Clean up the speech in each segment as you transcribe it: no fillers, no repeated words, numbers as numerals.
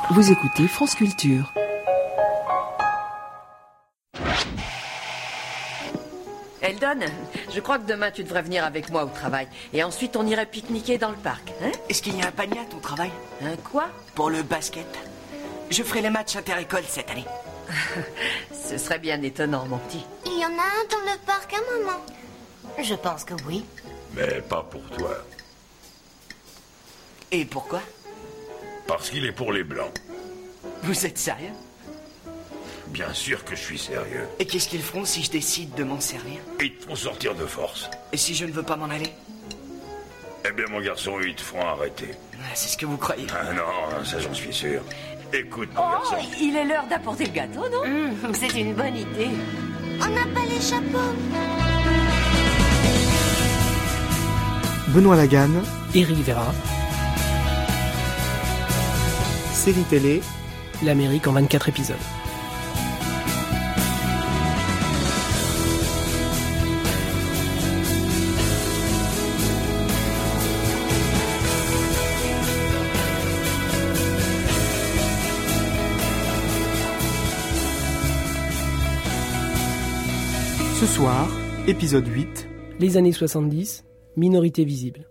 Vous écoutez France Culture. Eldon, je crois que demain tu devrais venir avec moi au travail. Et ensuite on irait pique-niquer dans le parc, hein? Est-ce qu'il y a un panier à ton travail? Un quoi? Pour le basket. Je ferai les matchs inter-école cette année. Ce serait bien étonnant, mon petit. Il y en a un dans le parc à un moment. Je pense que oui. Mais pas pour toi. Et pourquoi? Parce qu'il est pour les blancs. Vous êtes sérieux? Bien sûr que je suis sérieux. Et qu'est-ce qu'ils feront si je décide de m'en servir? Ils te font sortir de force. Et si je ne veux pas m'en aller? Eh bien, mon garçon, ils te feront arrêter. C'est ce que vous croyez? Ah non, ça j'en suis sûr. Écoute, mon Oh, garçon. il est l'heure d'apporter le gâteau, non? C'est une bonne idée. On n'a pas les chapeaux. Benoît Laganne, Éric Vera, série télé, l'Amérique en 24 épisodes. ce soir, épisode 8. Les années 70, minorité visible.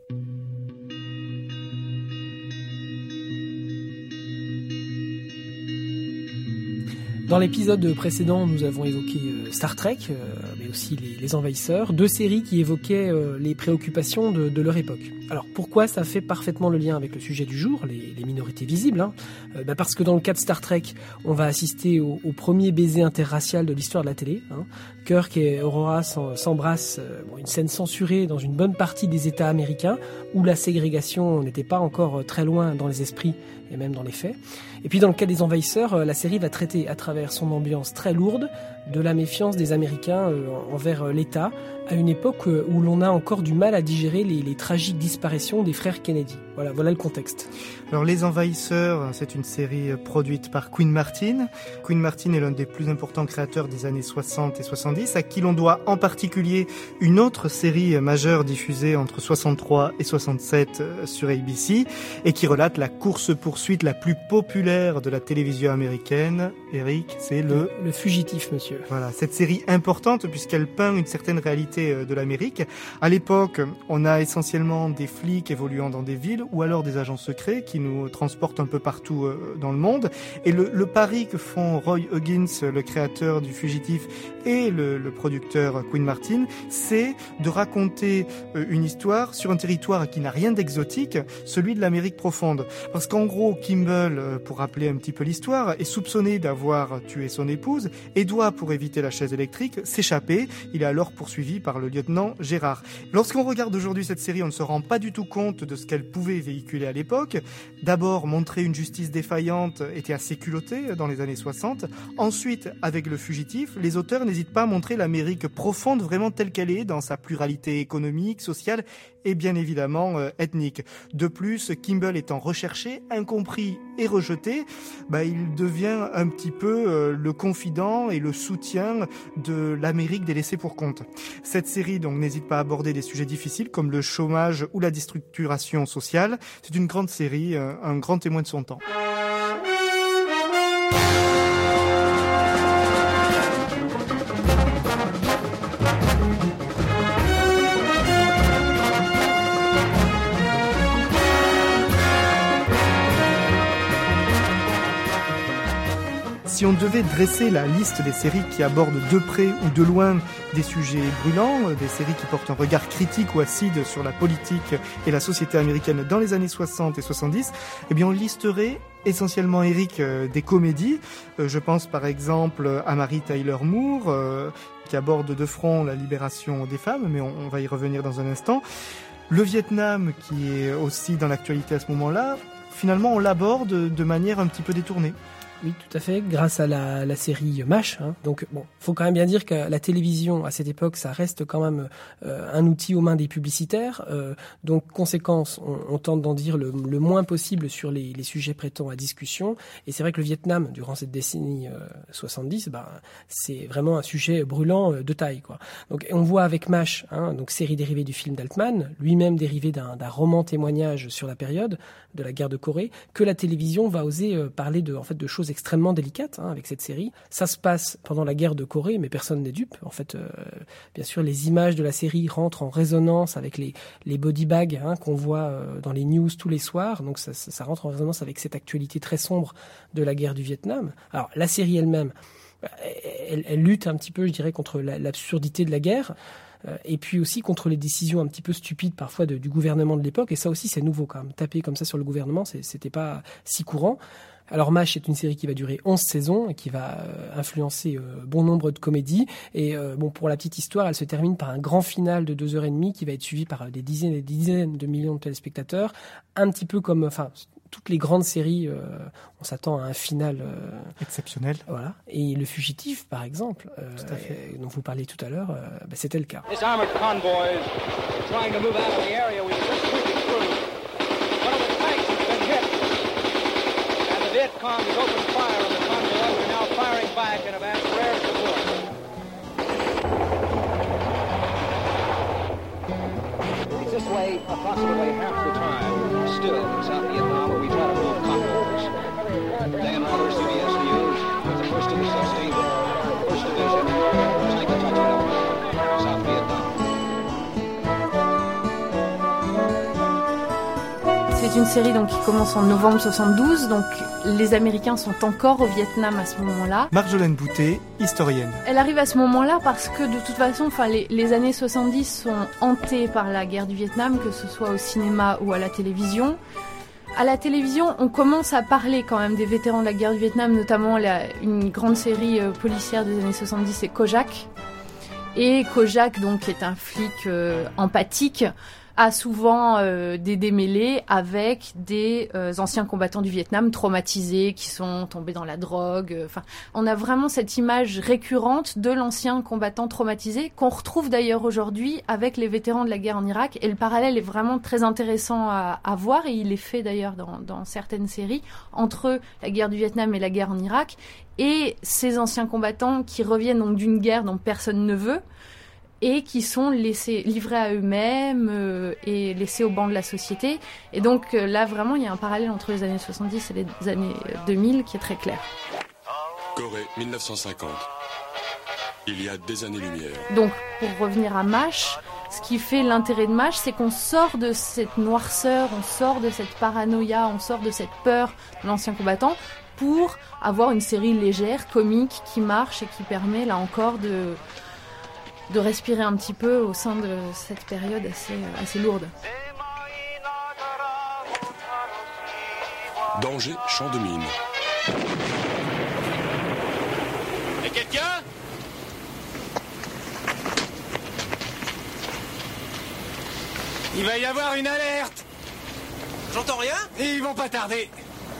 Dans l'épisode précédent, nous avons évoqué Star Trek, mais aussi les Envahisseurs, deux séries qui évoquaient les préoccupations de leur époque. Alors pourquoi ça fait parfaitement le lien avec le sujet du jour, les minorités visibles, hein? Parce que dans le cas de Star Trek, on va assister au premier baiser interracial de l'histoire de la télé. Hein. Kirk et Aurora s'embrassent, une scène censurée dans une bonne partie des États américains, où la ségrégation n'était pas encore très loin dans les esprits et même dans les faits. Et puis dans le cas des Envahisseurs, la série va traiter à travers son ambiance très lourde de la méfiance des Américains envers l'État, à une époque où l'on a encore du mal à digérer les tragiques disparitions des frères Kennedy. Voilà le contexte. Alors Les Envahisseurs, c'est une série produite par Quinn Martin. Quinn Martin est l'un des plus importants créateurs des années 60 et 70, à qui l'on doit en particulier une autre série majeure diffusée entre 63 et 67 sur ABC, et qui relate la course-poursuite la plus populaire de la télévision américaine. Eric, c'est Le Fugitif, monsieur. Voilà, cette série importante puisqu'elle peint une certaine réalité de l'Amérique. À l'époque, on a essentiellement des flics évoluant dans des villes ou alors des agents secrets qui nous transportent un peu partout dans le monde. Et le pari que font Roy Huggins, le créateur du Fugitif, et le producteur Quinn Martin, c'est de raconter une histoire sur un territoire qui n'a rien d'exotique, celui de l'Amérique profonde. Parce qu'en gros, Kimball, pour rappeler un petit peu l'histoire, est soupçonné d'avoir tué son épouse et doit, pour éviter la chaise électrique, s'échapper. Il est alors poursuivi par le lieutenant Gérard. Lorsqu'on regarde aujourd'hui cette série, on ne se rend pas du tout compte de ce qu'elle pouvait véhiculer à l'époque. D'abord, montrer une justice défaillante était assez culotté dans les années 60. Ensuite, avec Le Fugitif, les auteurs n'hésitent pas à montrer l'Amérique profonde vraiment telle qu'elle est, dans sa pluralité économique, sociale et bien évidemment ethnique. De plus, Kimball étant recherché, incompris et rejeté, il devient un petit peu le confident et le soutien de l'Amérique des laissés pour compte. Cette série donc n'hésite pas à aborder des sujets difficiles comme le chômage ou la déstructuration sociale. C'est une grande série, un grand témoin de son temps. Si on devait dresser la liste des séries qui abordent de près ou de loin des sujets brûlants, des séries qui portent un regard critique ou acide sur la politique et la société américaine dans les années 60 et 70, on listerait essentiellement, Eric, des comédies. Je pense par exemple à Mary Tyler Moore, qui aborde de front la libération des femmes, mais on va y revenir dans un instant. Le Vietnam, qui est aussi dans l'actualité à ce moment-là, finalement on l'aborde de manière un petit peu détournée. Oui, tout à fait, grâce à la série MASH. Donc, bon, faut quand même bien dire que la télévision, à cette époque, ça reste quand même un outil aux mains des publicitaires. Donc, conséquence, on tente d'en dire le moins possible sur les sujets prêtant à discussion. Et c'est vrai que le Vietnam, durant cette décennie 70, c'est vraiment un sujet brûlant de taille, quoi. Donc, on voit avec MASH, donc série dérivée du film d'Altman, lui-même dérivé d'un roman témoignage sur la période de la guerre de Corée, que la télévision va oser parler de choses extrêmement délicates avec cette série. Ça se passe pendant la guerre de Corée, mais personne n'est dupe. En fait, bien sûr, les images de la série rentrent en résonance avec les body bags qu'on voit dans les news tous les soirs. Donc ça rentre en résonance avec cette actualité très sombre de la guerre du Vietnam. Alors la série elle-même, elle lutte un petit peu, je dirais, contre l'absurdité de la guerre. Et puis aussi contre les décisions un petit peu stupides parfois du gouvernement de l'époque. Et ça aussi, c'est nouveau quand même. Taper comme ça sur le gouvernement, c'était pas si courant. Alors MASH est une série qui va durer 11 saisons et qui va influencer bon nombre de comédies. Et pour la petite histoire, elle se termine par un grand final de 2h30 qui va être suivi par des dizaines et des dizaines de millions de téléspectateurs. Un petit peu comme... toutes les grandes séries, on s'attend à un final exceptionnel. Voilà. Et Le Fugitif, par exemple, dont vous parliez tout à l'heure, c'était le cas. This armored convoy is trying to move out of the area we were just moving through. One of the tanks has been hit, and the Viet Cong has opened fire on the convoy. We're now firing back and have asked for air support. It's this way approximately half the time. Still in South Vietnam, where we try to move convoys. Day and night, CBSUs with the 1st of the 16th, 1st Division, take a touchdown, South Vietnam. C'est une série donc qui commence en novembre 72, donc les Américains sont encore au Vietnam à ce moment-là. Marjolaine Boutet, historienne. Elle arrive à ce moment-là parce que de toute façon, les années 70 sont hantées par la guerre du Vietnam, que ce soit au cinéma ou à la télévision. À la télévision, on commence à parler quand même des vétérans de la guerre du Vietnam, notamment une grande série policière des années 70, c'est Kojak. Et Kojak, donc, qui est un flic empathique, a souvent des démêlés avec des anciens combattants du Vietnam traumatisés qui sont tombés dans la drogue. On a vraiment cette image récurrente de l'ancien combattant traumatisé qu'on retrouve d'ailleurs aujourd'hui avec les vétérans de la guerre en Irak. Et le parallèle est vraiment très intéressant à voir et il est fait d'ailleurs dans certaines séries entre la guerre du Vietnam et la guerre en Irak et ces anciens combattants qui reviennent donc d'une guerre dont personne ne veut et qui sont livrés à eux-mêmes et laissés au banc de la société. Et donc là, vraiment, il y a un parallèle entre les années 70 et les années 2000 qui est très clair. Corée, 1950. Il y a des années-lumière. Donc, pour revenir à MASH, ce qui fait l'intérêt de MASH, c'est qu'on sort de cette noirceur, on sort de cette paranoïa, on sort de cette peur de l'ancien combattant pour avoir une série légère, comique, qui marche et qui permet, là encore, de respirer un petit peu au sein de cette période assez lourde. Danger, champ de mine. Et quelqu'un ? Il va y avoir une alerte. J'entends rien ? Et ils vont pas tarder.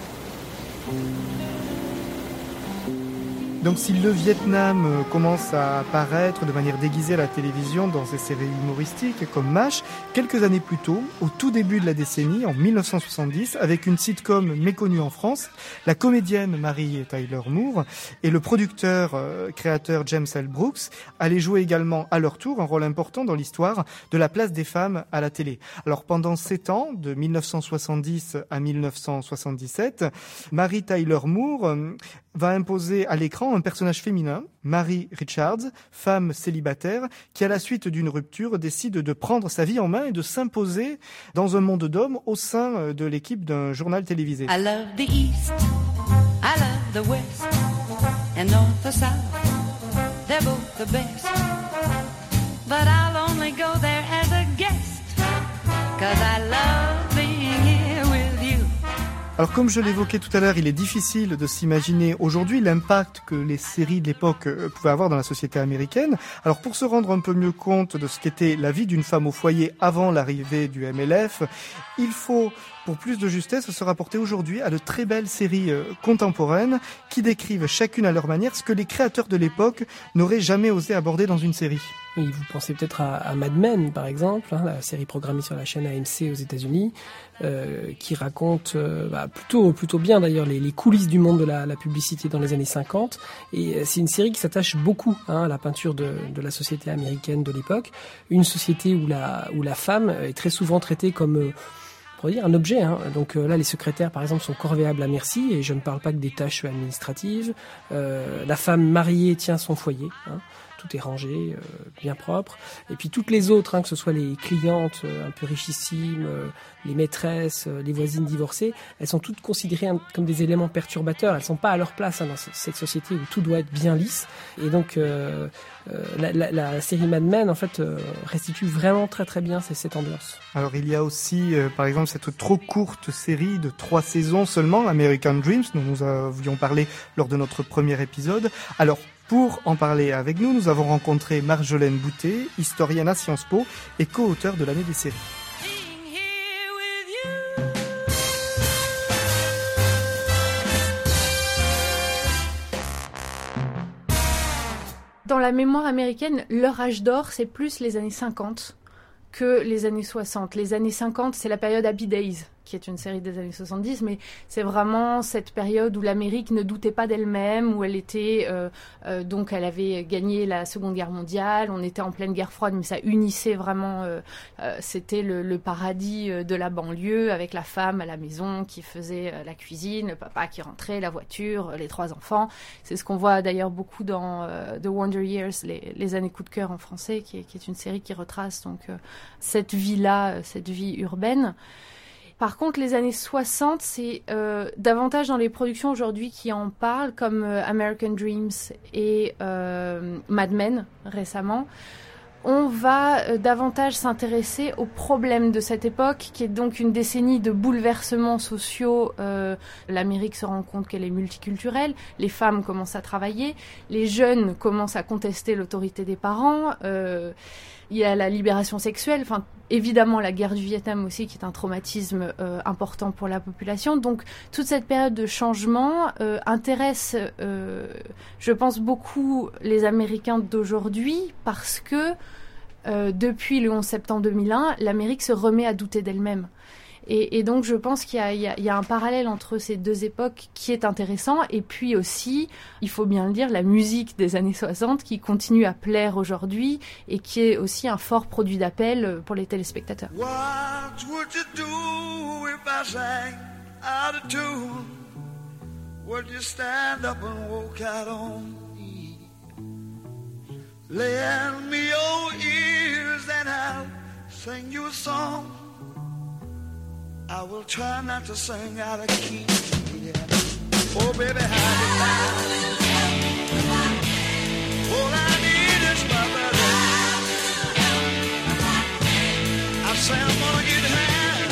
Donc si le Vietnam commence à apparaître de manière déguisée à la télévision dans ces séries humoristiques comme MASH, quelques années plus tôt, au tout début de la décennie, en 1970, avec une sitcom méconnue en France, la comédienne Mary Tyler Moore et le créateur James L. Brooks allaient jouer également à leur tour un rôle important dans l'histoire de la place des femmes à la télé. Alors pendant 7 ans, de 1970 à 1977, Mary Tyler Moore va imposer à l'écran un personnage féminin, Mary Richards, femme célibataire, qui à la suite d'une rupture décide de prendre sa vie en main et de s'imposer dans un monde d'hommes au sein de l'équipe d'un journal télévisé. I love the East, I love the West, and North or South, they're both the best. But I'll only go there as a guest, 'cause I love being here with you. Alors comme je l'évoquais tout à l'heure, il est difficile de s'imaginer aujourd'hui l'impact que les séries de l'époque pouvaient avoir dans la société américaine. Alors pour se rendre un peu mieux compte de ce qu'était la vie d'une femme au foyer avant l'arrivée du MLF, il faut pour plus de justesse, se rapporter aujourd'hui à de très belles séries contemporaines qui décrivent chacune à leur manière ce que les créateurs de l'époque n'auraient jamais osé aborder dans une série. Oui, vous pensez peut-être à Mad Men, par exemple, la série programmée sur la chaîne AMC aux États-Unis, qui raconte plutôt bien d'ailleurs les coulisses du monde de la publicité dans les années 50. Et c'est une série qui s'attache beaucoup à la peinture de la société américaine de l'époque, une société où la femme est très souvent traitée comme on pourrait dire un objet. Donc là, les secrétaires, par exemple, sont corvéables à merci, et je ne parle pas que des tâches administratives. La femme mariée tient son foyer. Tout est rangé, bien propre. Et puis toutes les autres, que ce soit les clientes un peu richissimes, les maîtresses, les voisines divorcées, elles sont toutes considérées comme des éléments perturbateurs. Elles sont pas à leur place dans cette société où tout doit être bien lisse. Et donc la série Mad Men, en fait, restitue vraiment très très bien cette ambiance. Alors il y a aussi, par exemple, cette trop courte série de 3 saisons seulement, American Dreams, dont nous avions parlé lors de notre premier épisode. Alors, pour en parler avec nous, nous avons rencontré Marjolaine Boutet, historienne à Sciences Po et co-auteure de l'année des séries. Dans la mémoire américaine, leur âge d'or, c'est plus les années 50 que les années 60. Les années 50, c'est la période Happy Days, qui est une série des années 70, mais c'est vraiment cette période où l'Amérique ne doutait pas d'elle-même, où elle était, donc elle avait gagné la Seconde Guerre mondiale, on était en pleine guerre froide, mais ça unissait vraiment, c'était le paradis de la banlieue, avec la femme à la maison qui faisait la cuisine, le papa qui rentrait, la voiture, les 3 enfants. C'est ce qu'on voit d'ailleurs beaucoup dans The Wonder Years, les années coup de cœur en français, qui est une série qui retrace donc cette vie-là, cette vie urbaine. Par contre, les années 60, c'est davantage dans les productions aujourd'hui qui en parlent, comme American Dreams et Mad Men récemment. On va davantage s'intéresser aux problèmes de cette époque, qui est donc une décennie de bouleversements sociaux. L'Amérique se rend compte qu'elle est multiculturelle, les femmes commencent à travailler, les jeunes commencent à contester l'autorité des parents, il y a la libération sexuelle, enfin évidemment la guerre du Vietnam aussi, qui est un traumatisme important pour la population. Donc toute cette période de changement intéresse, je pense, beaucoup les Américains d'aujourd'hui, parce que depuis le 11 septembre 2001, l'Amérique se remet à douter d'elle-même. Et donc je pense qu'il y a un parallèle entre ces deux époques qui est intéressant. Et puis aussi, il faut bien le dire, la musique des années 60 qui continue à plaire aujourd'hui et qui est aussi un fort produit d'appel pour les téléspectateurs. What would you do if I sang out of tune? Would you stand up and walk out on me? Lend me your ears and I'll sing you a song. I will try not to sing out of key. Yeah. Oh, baby, how do you all I need is my brother. I say I'm gonna get high.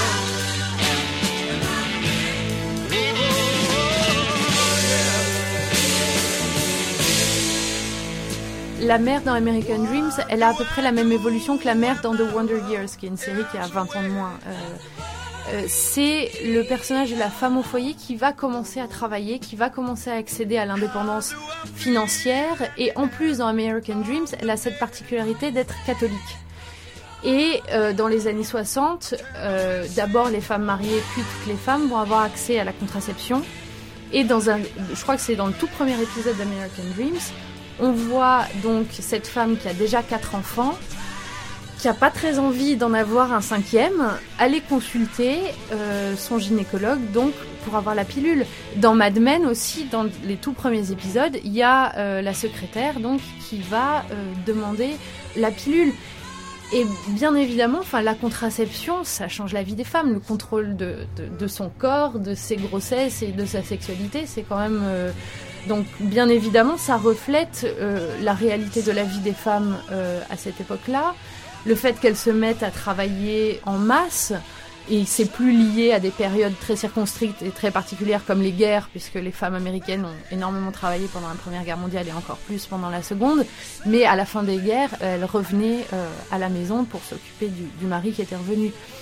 La mère dans American Dreams, elle a à peu près la même évolution que la mère dans The Wonder Years, qui est une série qui a 20 ans de moins. C'est le personnage de la femme au foyer qui va commencer à travailler, qui va commencer à accéder à l'indépendance financière. Et en plus, dans American Dreams, elle a cette particularité d'être catholique. Et dans les années 60, d'abord les femmes mariées, puis toutes les femmes vont avoir accès à la contraception. Et je crois que c'est dans le tout premier épisode d'American Dreams, on voit donc cette femme qui a déjà 4 enfants, qui n'a pas très envie d'en avoir un 5e, aller consulter son gynécologue donc pour avoir la pilule. Dans Mad Men aussi, dans les tout premiers épisodes, il y a la secrétaire donc qui va demander la pilule. Et bien évidemment, la contraception, ça change la vie des femmes. Le contrôle de son corps, de ses grossesses et de sa sexualité, c'est quand même... Donc, bien évidemment, ça reflète la réalité de la vie des femmes à cette époque-là. Le fait qu'elles se mettent à travailler en masse, et c'est plus lié à des périodes très circonscrites et très particulières comme les guerres, puisque les femmes américaines ont énormément travaillé pendant la Première Guerre mondiale et encore plus pendant la Seconde. Mais à la fin des guerres, elles revenaient à la maison pour s'occuper du mari qui était revenu.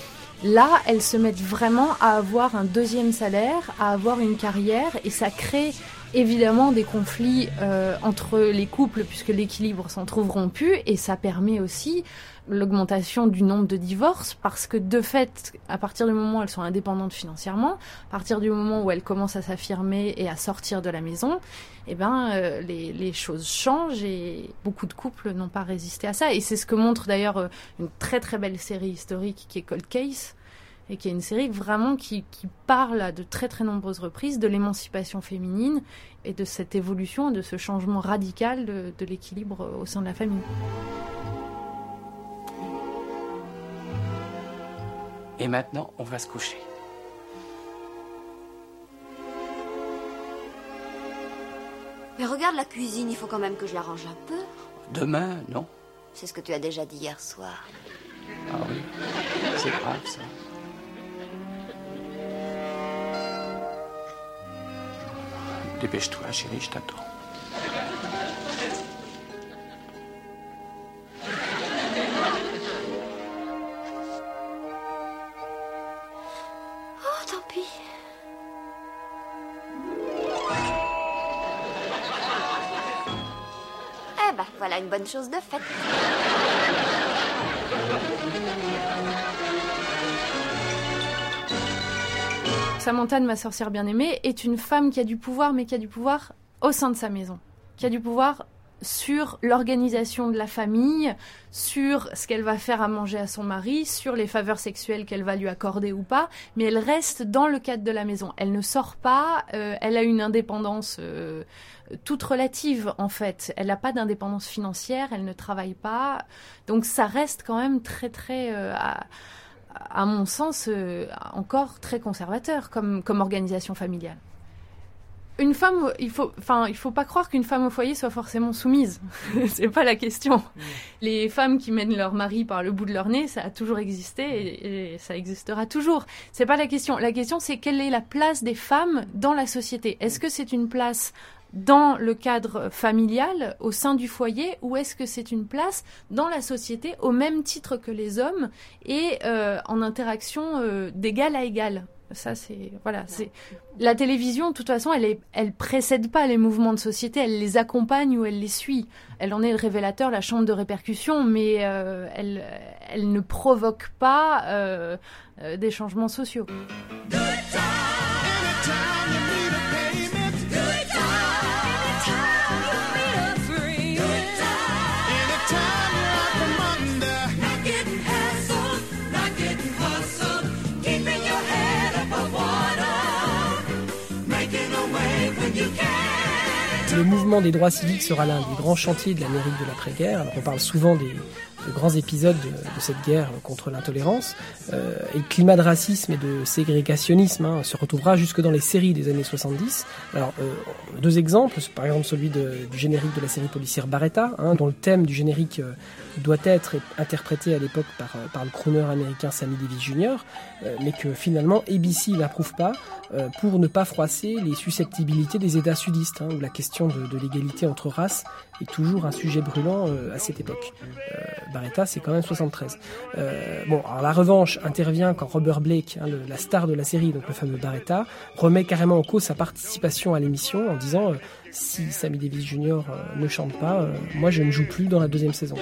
Là, elles se mettent vraiment à avoir un deuxième salaire, à avoir une carrière, et ça crée évidemment des conflits entre les couples, puisque l'équilibre s'en trouve rompu, et ça permet aussi l'augmentation du nombre de divorces, parce que de fait, à partir du moment où elles sont indépendantes financièrement, à partir du moment où elles commencent à s'affirmer et à sortir de la maison, eh ben, les choses changent, et beaucoup de couples n'ont pas résisté à ça. Et c'est ce que montre d'ailleurs une très très belle série historique qui est Cold Case, et qui est une série vraiment qui parle à de très très nombreuses reprises de l'émancipation féminine et de cette évolution, de ce changement radical de l'équilibre au sein de la famille. Et maintenant, on va se coucher. Mais regarde la cuisine, il faut quand même que je l'arrange un peu. Demain, non? C'est ce que tu as déjà dit hier soir. Ah oui, c'est grave ça. Dépêche-toi, chérie, je t'attends. Oh, tant pis. Eh ben, voilà une bonne chose de faite. Samantha, ma sorcière bien-aimée, est une femme qui a du pouvoir, mais qui a du pouvoir au sein de sa maison. Qui a du pouvoir sur l'organisation de la famille, sur ce qu'elle va faire à manger à son mari, sur les faveurs sexuelles qu'elle va lui accorder ou pas, mais elle reste dans le cadre de la maison. Elle ne sort pas, elle a une indépendance toute relative en fait. Elle n'a pas d'indépendance financière, elle ne travaille pas, donc ça reste quand même très très... à mon sens, encore très conservateur comme organisation familiale. Une femme, il faut pas croire qu'une femme au foyer soit forcément soumise. C'est pas la question. Les femmes qui mènent leur mari par le bout de leur nez, ça a toujours existé et ça existera toujours. C'est pas la question. La question, c'est quelle est la place des femmes dans la société. Est-ce que c'est une place dans le cadre familial, au sein du foyer, ou est-ce que c'est une place dans la société au même titre que les hommes et en interaction d'égal à égal? Ça, c'est la télévision. De toute façon, elle précède pas les mouvements de société, elle les accompagne ou elle les suit. Elle en est le révélateur, la chambre de répercussion, mais elle ne provoque pas des changements sociaux. Le mouvement des droits civiques sera l'un des grands chantiers de l'Amérique de l'après-guerre. Alors, on parle souvent de grands épisodes de cette guerre contre l'intolérance. Et le climat de racisme et de ségrégationnisme se retrouvera jusque dans les séries des années 70. Alors, deux exemples, par exemple celui du générique de la série policière Baretta, dont le thème du générique doit être interprété à l'époque par le crooner américain Sammy Davis Jr., mais que finalement ABC n'approuve pas pour ne pas froisser les susceptibilités des États sudistes, où la question de l'égalité entre races est toujours un sujet brûlant à cette époque. Baretta, c'est quand même 73. Alors la revanche intervient quand Robert Blake, la star de la série, donc le fameux Baretta, remet carrément en cause sa participation à l'émission en disant si Sammy Davis Jr. ne chante pas, moi je ne joue plus dans la deuxième saison.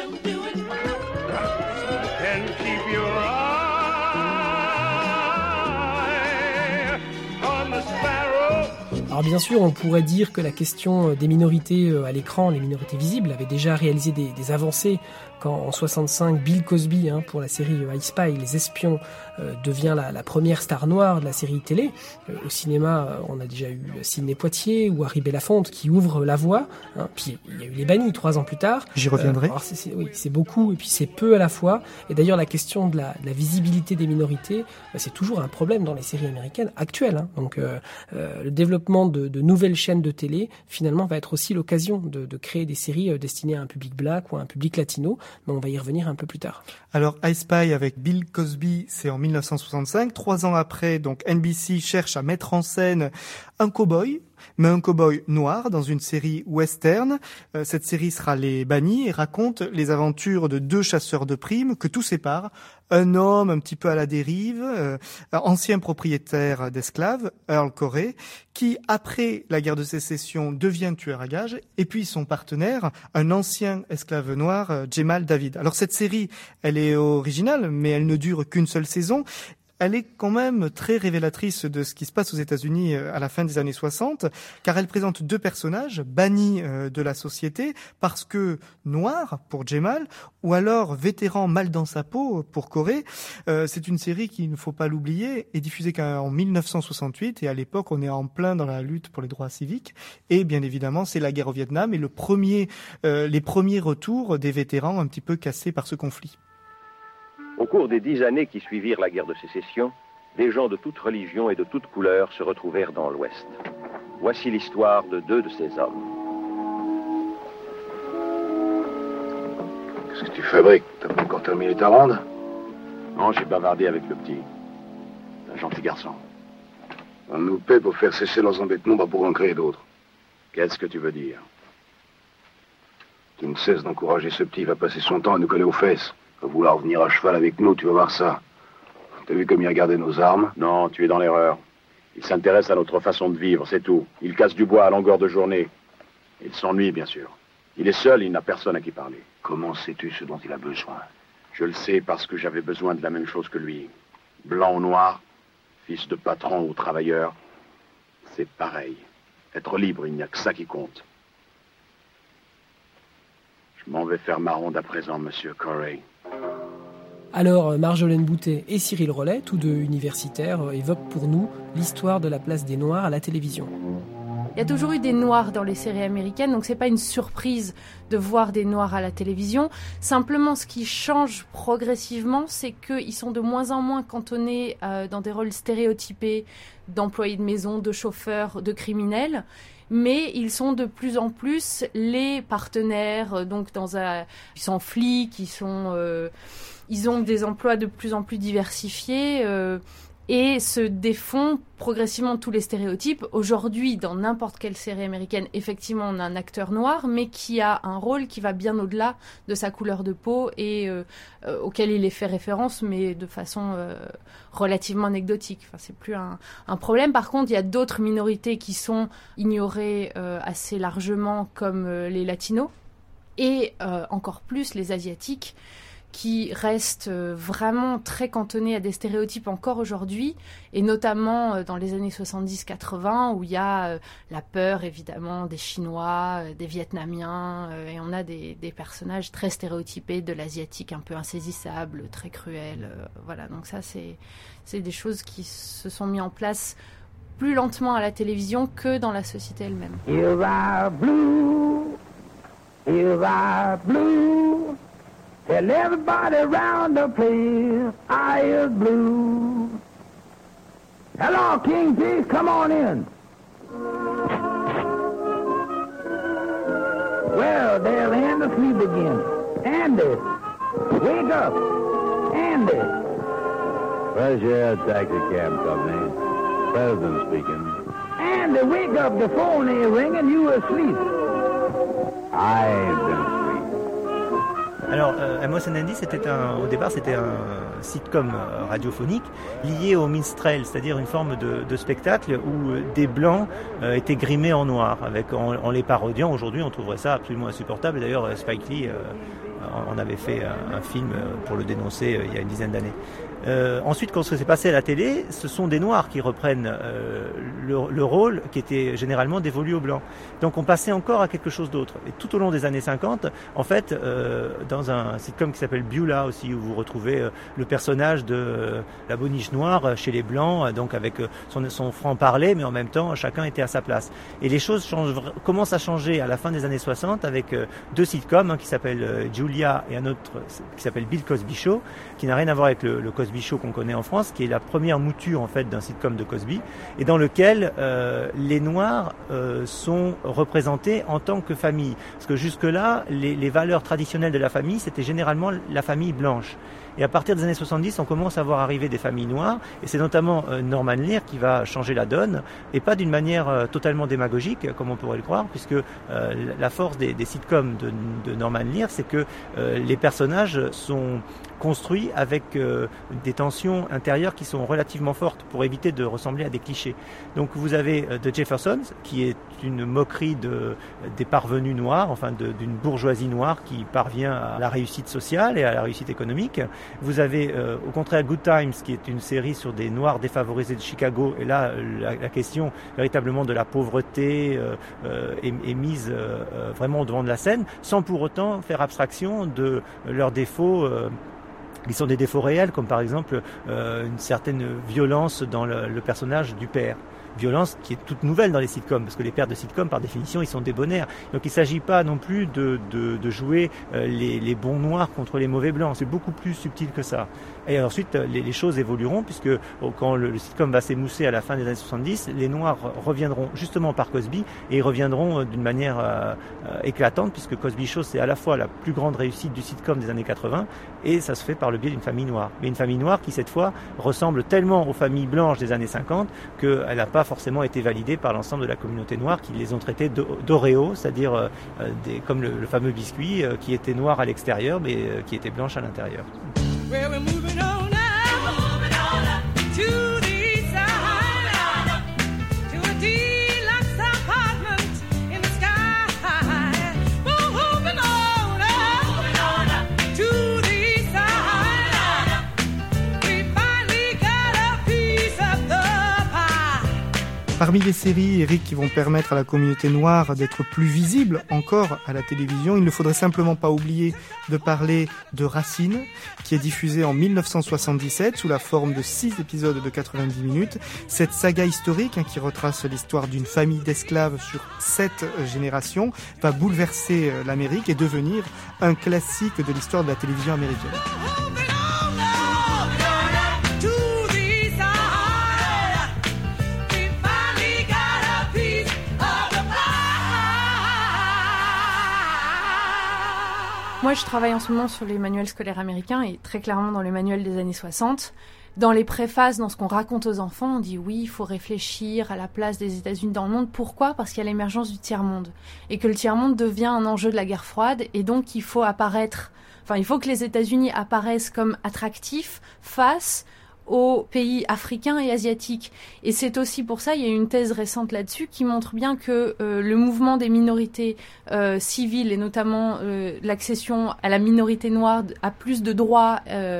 Alors bien sûr, on pourrait dire que la question des minorités à l'écran, les minorités visibles, avait déjà réalisé des avancées quand en 65, Bill Cosby, pour la série I Spy, Les Espions, devient la première star noire de la série télé. Au cinéma, on a déjà eu Sidney Poitier ou Harry Belafonte qui ouvrent la voie. Puis il y a eu Les Bannis 3 ans plus tard. J'y reviendrai. C'est beaucoup et puis c'est peu à la fois. Et d'ailleurs, la question de la visibilité des minorités, c'est toujours un problème dans les séries américaines actuelles. Donc le développement de nouvelles chaînes de télé, finalement, va être aussi l'occasion de créer des séries destinées à un public black ou à un public latino. Mais on va y revenir un peu plus tard. Alors, I Spy avec Bill Cosby, c'est en 1965. 3 ans après, donc NBC cherche à mettre en scène un cow-boy, mais un cow-boy noir dans une série western. Cette série sera Les Bannis et raconte les aventures de 2 chasseurs de primes que tout sépare, un homme un petit peu à la dérive, ancien propriétaire d'esclaves, Earl Corey, qui, après la guerre de sécession, devient tueur à gages, et puis son partenaire, un ancien esclave noir, Jemal David. Alors cette série, elle est originale, mais elle ne dure qu'une seule saison. Elle est quand même très révélatrice de ce qui se passe aux États-Unis à la fin des années 60, car elle présente deux personnages bannis de la société parce que noirs pour Jemal, ou alors vétéran mal dans sa peau pour Corey. C'est une série qu'il ne faut pas l'oublier, est diffusée qu'en 1968, et à l'époque on est en plein dans la lutte pour les droits civiques, et bien évidemment c'est la guerre au Vietnam et les premiers retours des vétérans un petit peu cassés par ce conflit. Au cours des 10 années qui suivirent la guerre de sécession, des gens de toute religion et de toute couleur se retrouvèrent dans l'Ouest. Voici l'histoire de 2 de ces hommes. Qu'est-ce que tu fabriques? T'as pas encore terminé ta ronde? Non, j'ai bavardé avec le petit. C'est un gentil garçon. On nous paie pour faire cesser leurs embêtements, pas pour en créer d'autres. Qu'est-ce que tu veux dire? Tu ne cesses d'encourager ce petit, il va passer son temps à nous coller aux fesses. Il va vouloir venir à cheval avec nous, tu vas voir ça. T'as vu comme il regardait nos armes? Non, tu es dans l'erreur. Il s'intéresse à notre façon de vivre, c'est tout. Il casse du bois à longueur de journée. Il s'ennuie, bien sûr. Il est seul, il n'a personne à qui parler. Comment sais-tu ce dont il a besoin? Je le sais parce que j'avais besoin de la même chose que lui. Blanc ou noir, fils de patron ou travailleur, c'est pareil. Être libre, il n'y a que ça qui compte. Je m'en vais faire ma ronde à présent, monsieur Corey. Alors, Marjolaine Boutet et Cyril Rollet, tous deux universitaires, évoquent pour nous l'histoire de la place des Noirs à la télévision. Il y a toujours eu des Noirs dans les séries américaines, donc c'est pas une surprise de voir des Noirs à la télévision. Simplement, ce qui change progressivement, c'est qu'ils sont de moins en moins cantonnés dans des rôles stéréotypés d'employés de maison, de chauffeurs, de criminels. Mais ils sont de plus en plus les partenaires, ils sont flics, ils ont des emplois de plus en plus diversifiés et se défont progressivement tous les stéréotypes. Aujourd'hui, dans n'importe quelle série américaine, effectivement, on a un acteur noir, mais qui a un rôle qui va bien au-delà de sa couleur de peau et auquel il est fait référence, mais de façon relativement anecdotique. Enfin, c'est plus un problème. Par contre, il y a d'autres minorités qui sont ignorées assez largement, comme les latinos, et encore plus les asiatiques, qui restent vraiment très cantonnés à des stéréotypes encore aujourd'hui, et notamment dans les années 70-80, où il y a la peur, évidemment, des Chinois, des Vietnamiens, et on a des personnages très stéréotypés de l'Asiatique, un peu insaisissable, très cruel. Voilà, donc ça, c'est des choses qui se sont mises en place plus lentement à la télévision que dans la société elle-même. You are blue, you are blue. Tell everybody around the place I is blue. Hello, King, please come on in. Well, they'll end the sleep again. Andy, wake up. Andy. Where's your taxi cab company? President speaking. Andy, wake up. The phone ain't ringing. You asleep. I ain't been asleep. Alors, Amos and Andy, au départ, c'était un sitcom radiophonique lié au minstrel, c'est-à-dire une forme de spectacle où des blancs étaient grimés en noir, en les parodiant. Aujourd'hui, on trouverait ça absolument insupportable. D'ailleurs, Spike Lee en avait fait un film pour le dénoncer il y a une dizaine d'années. Ensuite, quand ça s'est passé à la télé, ce sont des Noirs qui reprennent le rôle qui était généralement dévolu aux Blancs. Donc on passait encore à quelque chose d'autre. Et tout au long des années 50, en fait, dans un sitcom qui s'appelle Beulah aussi, où vous retrouvez le personnage de la boniche noire chez les Blancs, donc avec son franc-parler, mais en même temps, chacun était à sa place. Et les choses commencent à changer à la fin des années 60 avec deux sitcoms, un qui s'appelle Julia et un autre qui s'appelle Bill Cosby Show, qui n'a rien à voir avec le Cosby Show qu'on connaît en France, qui est la première mouture en fait d'un sitcom de Cosby, et dans lequel les Noirs sont représentés en tant que famille. Parce que jusque-là, les valeurs traditionnelles de la famille, c'était généralement la famille blanche. Et à partir des années 70, on commence à voir arriver des familles noires, et c'est notamment Norman Lear qui va changer la donne, et pas d'une manière totalement démagogique, comme on pourrait le croire, puisque la force des sitcoms de Norman Lear, c'est que les personnages sont construits avec des tensions intérieures qui sont relativement fortes pour éviter de ressembler à des clichés. Donc vous avez The Jeffersons, qui est une moquerie des parvenus noirs, enfin d'une bourgeoisie noire qui parvient à la réussite sociale et à la réussite économique. Vous avez au contraire Good Times, qui est une série sur des noirs défavorisés de Chicago, et là la question véritablement de la pauvreté est mise vraiment au devant de la scène, sans pour autant faire abstraction de leurs défauts qui sont des défauts réels, comme par exemple une certaine violence dans le personnage du père. Violence qui est toute nouvelle dans les sitcoms, parce que les pères de sitcoms, par définition, ils sont débonnaires. Donc il ne s'agit pas non plus de jouer les bons noirs contre les mauvais blancs. C'est beaucoup plus subtil que ça. Et ensuite, les choses évolueront, puisque quand le sitcom va s'émousser à la fin des années 70, les noirs reviendront justement par Cosby, et ils reviendront d'une manière éclatante, puisque Cosby Show, c'est à la fois la plus grande réussite du sitcom des années 80, et ça se fait par le biais d'une famille noire. Mais une famille noire qui, cette fois, ressemble tellement aux familles blanches des années 50 qu'elle n'a pas forcément été validée par l'ensemble de la communauté noire, qui les ont traités d'Oreo, c'est-à-dire comme le fameux biscuit qui était noir à l'extérieur mais qui était blanche à l'intérieur. Well, we're moving on up to the east side, to a deluxe apartment in the sky. Moving on up to the east side, we finally got a piece of the pie. Parmi les séries, Eric, qui vont permettre à la communauté noire d'être plus visible encore à la télévision, il ne faudrait simplement pas oublier de parler de Racine, qui est diffusée en 1977 sous la forme de 6 épisodes de 90 minutes. Cette saga historique qui retrace l'histoire d'une famille d'esclaves sur 7 générations va bouleverser l'Amérique et devenir un classique de l'histoire de la télévision américaine. Moi, je travaille en ce moment sur les manuels scolaires américains et très clairement dans les manuels des années 60. Dans les préfaces, dans ce qu'on raconte aux enfants, on dit oui, il faut réfléchir à la place des États-Unis dans le monde. Pourquoi ? Parce qu'il y a l'émergence du tiers-monde et que le tiers-monde devient un enjeu de la guerre froide et donc il faut que les États-Unis apparaissent comme attractifs face aux pays africains et asiatiques. Et c'est aussi pour ça, il y a une thèse récente là-dessus qui montre bien que le mouvement des minorités civiles et notamment l'accession à la minorité noire à plus de droits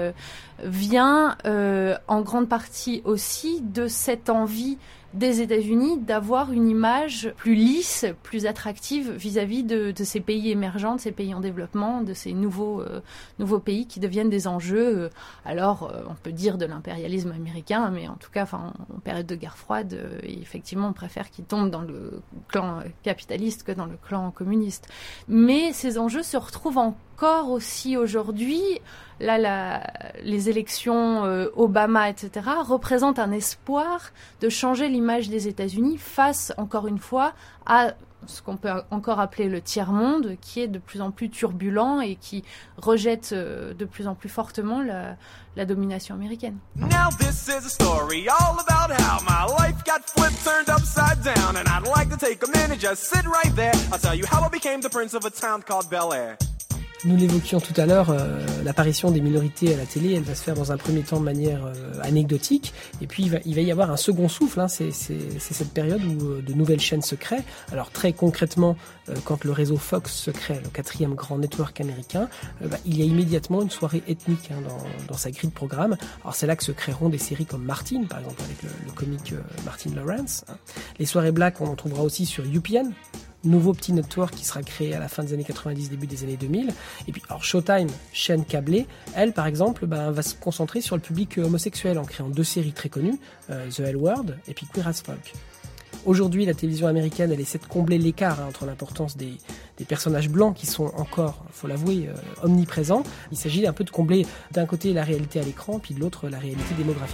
vient en grande partie aussi de cette envie des États-Unis d'avoir une image plus lisse, plus attractive vis-à-vis de ces pays émergents, de ces pays en développement, de ces nouveaux pays qui deviennent des enjeux. On peut dire de l'impérialisme américain, mais en tout cas, en période de guerre froide, effectivement, on préfère qu'ils tombent dans le clan capitaliste que dans le clan communiste. Mais ces enjeux se retrouvent encore aussi aujourd'hui. Là, les élections Obama, etc., représentent un espoir de changer l'image des États-Unis face, encore une fois, à ce qu'on peut encore appeler le tiers-monde, qui est de plus en plus turbulent et qui rejette de plus en plus fortement la domination américaine. Now this is a story all about how my life got flipped, turned upside down, and I'd like to take a minute, just sit right there. I'll tell you how I became the prince of a town called Bel Air. Nous l'évoquions tout à l'heure, l'apparition des minorités à la télé, elle va se faire dans un premier temps de manière anecdotique, et puis il va y avoir un second souffle, c'est cette période où de nouvelles chaînes se créent. Alors très concrètement, quand le réseau Fox se crée, le 4e grand network américain, il y a immédiatement une soirée ethnique dans sa grille de programme. Alors c'est là que se créeront des séries comme Martin, par exemple avec le comique Martin Lawrence. Les soirées black, on en trouvera aussi sur UPN, nouveau petit network qui sera créé à la fin des années 90, début des années 2000. Et puis, alors Showtime, chaîne câblée, elle, par exemple, va se concentrer sur le public homosexuel en créant 2 séries très connues, The L Word et puis Queer as Folk. Aujourd'hui, la télévision américaine, elle essaie de combler l'écart entre l'importance des personnages blancs qui sont encore, faut l'avouer, omniprésents. Il s'agit un peu de combler d'un côté la réalité à l'écran, puis de l'autre la réalité démographique.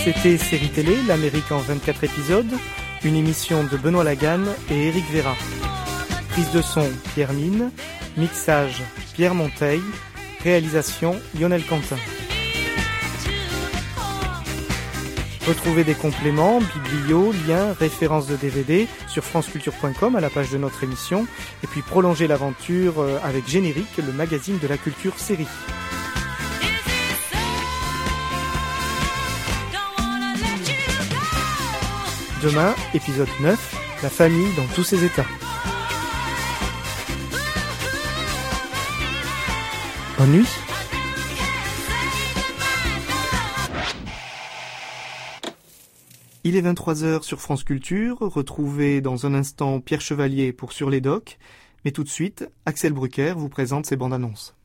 C'était Série Télé, l'Amérique en 24 épisodes, une émission de Benoît Laganne et Éric Véra. Prise de son, Pierre Mine, mixage, Pierre Monteil, réalisation, Lionel Quentin. Retrouvez des compléments, biblios, liens, références de DVD sur franceculture.com à la page de notre émission, et puis prolongez l'aventure avec Générique, le magazine de la culture série. Demain, épisode 9, la famille dans tous ses états. Bonne nuit. Il est 23h sur France Culture. Retrouvez dans un instant Pierre Chevalier pour Sur les Docks. Mais tout de suite, Axel Brucker vous présente ses bandes annonces.